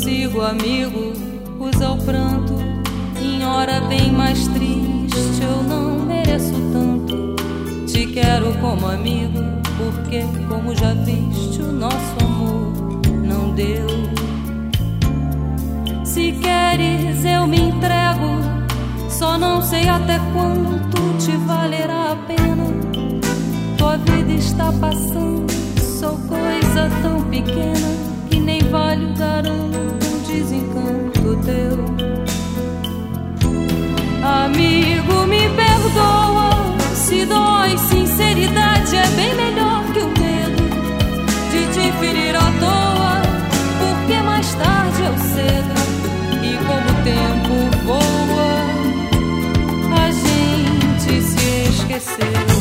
prossigo, amigo, usa o pranto. Em hora bem mais triste, eu não mereço tanto. Te quero como amigo, porque, como já viste, o nosso amor não deu. Se queres, eu me entrego, só não sei até quanto te valerá a pena. Tua vida está passando, sou coisa tão pequena que nem vale o garanto, um desencanto teu. Amigo, me perdoa, se dói, sinceridade é bem melhor que o medo de te ferir à toa, porque mais tarde eu cedo. E como o tempo voa, a gente se esqueceu.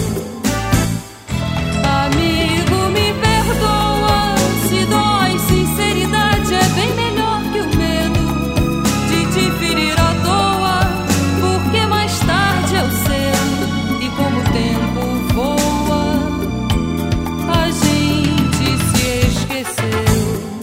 Amigo, me perdoa, se dói, sinceridade é bem melhor que o medo de te ferir à toa, porque mais tarde eu cedo. E como o tempo voa, a gente se esqueceu.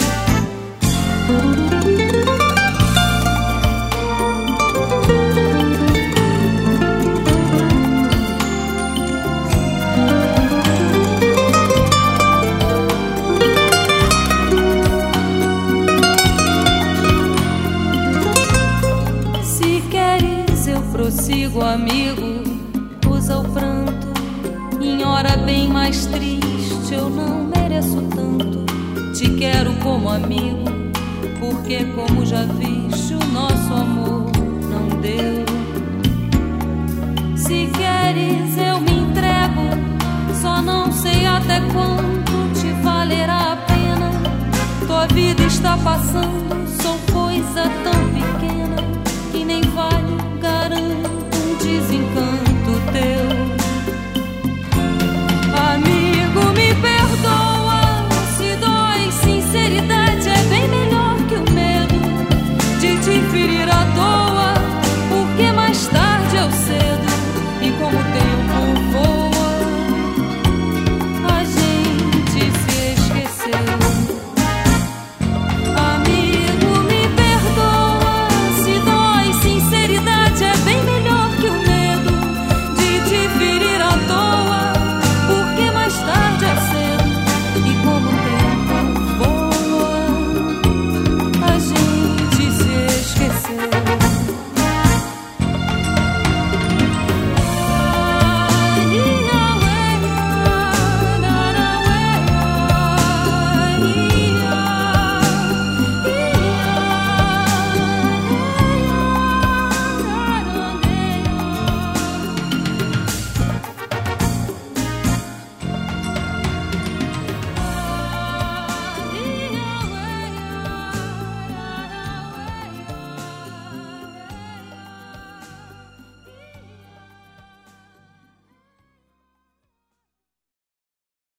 Prossigo, amigo, usa o pranto. Em hora bem mais triste, eu não mereço tanto. Te quero como amigo, porque, como já viste, o nosso amor não deu. Se queres, eu me entrego, só não sei até quanto te valerá a pena. Tua vida está passando, sou coisa tão pequena